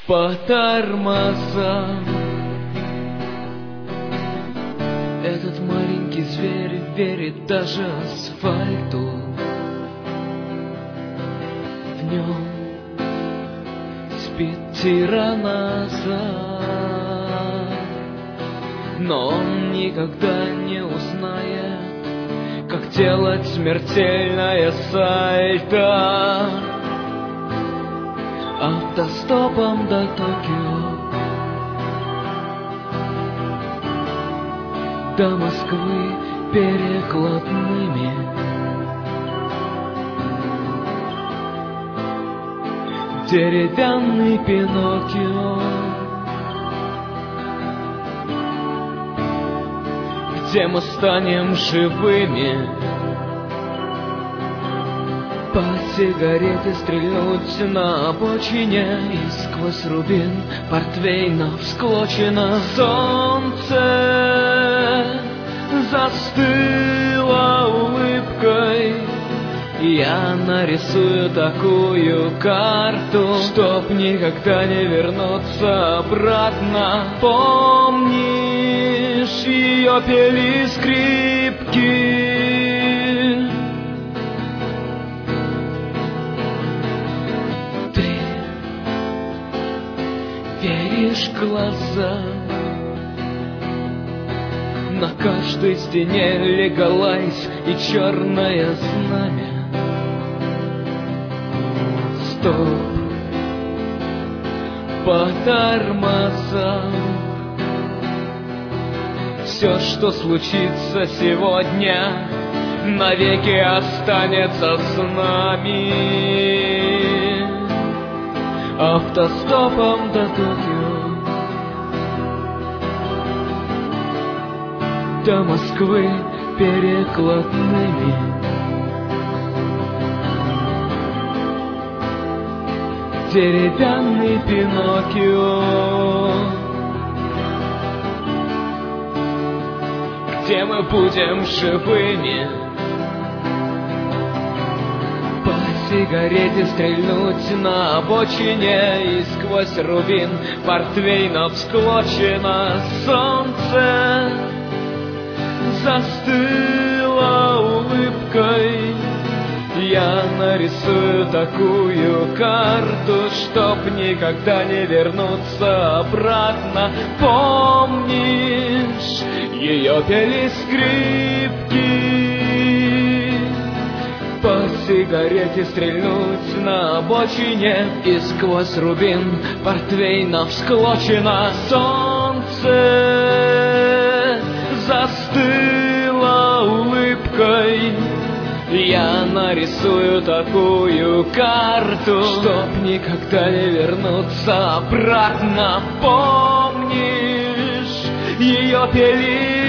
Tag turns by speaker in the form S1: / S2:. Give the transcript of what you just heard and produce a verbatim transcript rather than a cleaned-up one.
S1: по тормозам. Этот маленький зверь верит даже асфальту. В нем спит тиранозавр, но он никогда не узнает, как делать смертельное сальто автостопом до Токио, до Москвы перекладными. Деревянный Пиноккио, где мы станем живыми. По сигарете стрельнуть на обочине, и сквозь рубин портвейна всклочено. Солнце застыло улыбкой, я нарисую такую карту, чтоб никогда не вернуться обратно. Помнишь, ее пели скрипки? Ты веришь в глаза? На каждой стене легалайз и черное знамя. Стоп по тормозам. Все, что случится сегодня, навеки останется с нами. Автостопом до Токио, до Москвы перекладными. Деревянный Пиноккио, где мы будем живыми. По сигарете стрельнуть на обочине, и сквозь рубин портвейна всклочено. Солнце застыло улыбкой, я нарисую такую карту, чтоб никогда не вернуться обратно. Помнишь, ее пели скрипки? По сигарете стрельнуть на обочине, и сквозь рубин портвейна всклочено. Солнце застыло улыбкой, я нарисую такую карту, чтоб никогда не вернуться обратно. Помнишь, ее пели